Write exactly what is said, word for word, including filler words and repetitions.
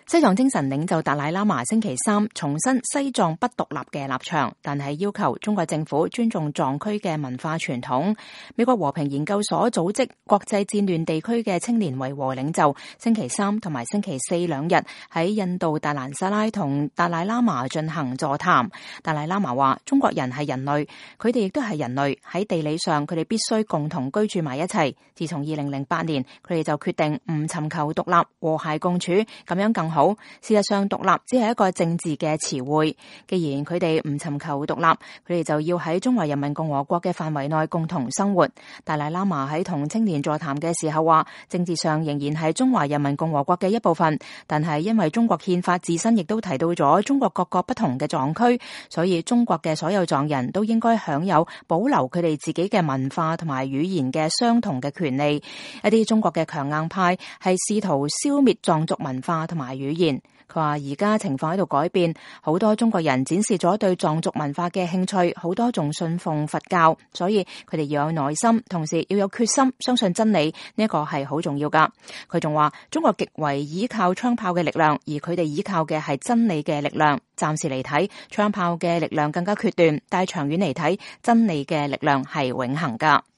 西藏精神領袖達賴喇嘛星期三重申西藏不獨立嘅立場，但係要求中國政府尊重藏區嘅文化傳統。美國和平研究所組織國際戰亂地區嘅青年維和領袖星期三同埋星期四兩日喺印度達蘭薩拉同達賴喇嘛進行座談。達賴喇嘛話：中國人係人類，佢哋亦都係人類，喺地理上佢哋必須共同居住埋一齊。自從二零零八年，佢哋就決定唔尋求獨立，和諧共處，咁樣更好。事實上，獨立只係一個政治嘅詞彙。既然佢哋唔尋求獨立，佢哋就要喺中華人民共和國嘅範圍內共同生活。達賴喇嘛喺同青年座談嘅時候話，政治上仍然係中華人民共和國嘅一部分，但係因為中國憲法自身亦都提到咗中國各個不同嘅藏區，所以中國嘅所有藏人都應該享有保留佢哋自己嘅文化同埋語言嘅相同嘅權利。一啲中國嘅強硬派係試圖消滅藏族文化同埋語言。佢話而家情況喺度改變，好多中國人展示咗對藏族文化嘅興趣，好多仲信奉佛教，所以佢哋要有耐心，同時要有決心，相信真理，呢一個係好重要噶。佢仲話中國極為依靠槍炮嘅力量，而佢哋依靠嘅係真理嘅力量。暫時嚟睇，槍炮嘅力量更加決斷，但係長遠嚟睇，真理嘅力量係永恆噶。